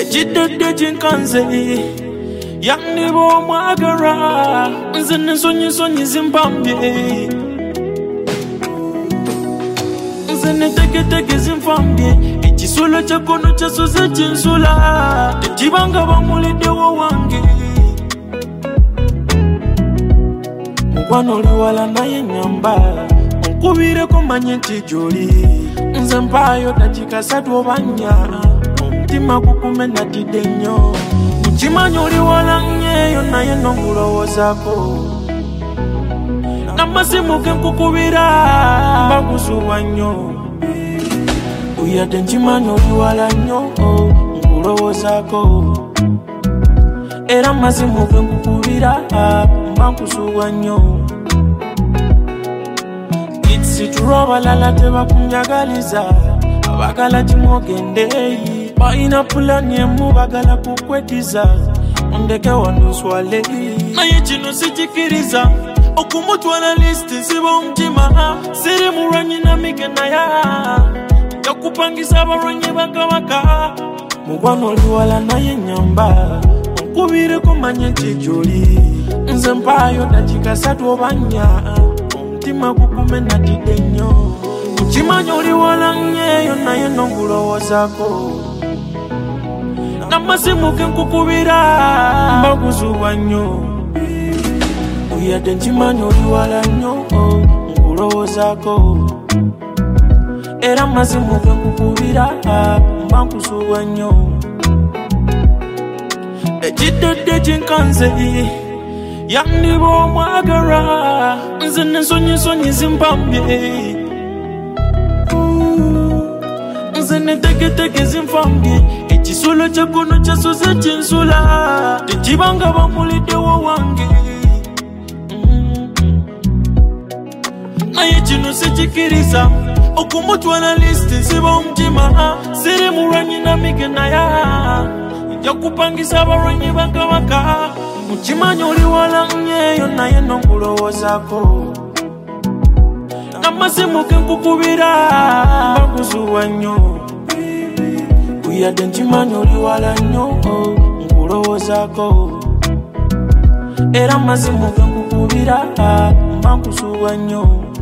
Ejidde jinkanze yannibo mwagara nze nsonyi zimpambye nze netegedege zinfambye ekisulo kyakono kyasoze kinsula tekibanga bamuliddewo wange mukwano oli wala naye nyamba onkubireko manye nti gy'oli nze mpaayo dakika 3 oba 4 omutima gukume natidde nnyo mukimanyi oli wala nnyo naye nongulowoozaako n'amasimu ge nkukubira mbakuzuwa nnyo uyadde nkimanyi oli wala nnyo nkulowoozaako era amasimu ge nkukubira mbakuzuwa nnyo situlwa abalala tebakunjagaliza abagala kimwogendeeyi balina pulani emu bagala kukwetiza ondeke wanduswale naye kino sikikiriza okumutwala lisiti nsiba omutima siri mulwanyi namike naya yakupangisa abalwanyi bakabaka mukwano oli wala naye nyamba onkubireko manye nti gy'oli nze mpaayo dakika 3 oba 4 omutima gukume natidde nnyo mukimanyi oli wala nnyo naye nongulowoozaako n'amasimu ge nkukubira mbakuzuwa nnyo uyadde nkimanyi oli wala nnyo nkulowoozaako era amasimu ge nkukubira mbakuzuwa nnyo ejidde jinkanze yannibo mwagara nze nsonyi zimpambye nze netegedege zinfambye ekisulo kyakono kyasoze kinsula tekibanga bamuliddewo wange naye kino sikikiriza okumutwala lisiti nsiba omutima siri mulwanyi namike naya yakupangisa abalwanyi bakabaka mukimanyi oli wala nnyo naye nongulowoozaako n'amasimu ge nkukubira mbakuzuwa nnyo uyadde nkimanyi oli wala nnyo nkulowoozaako era amasimu ge nkukubira mbakuzuwa nnyo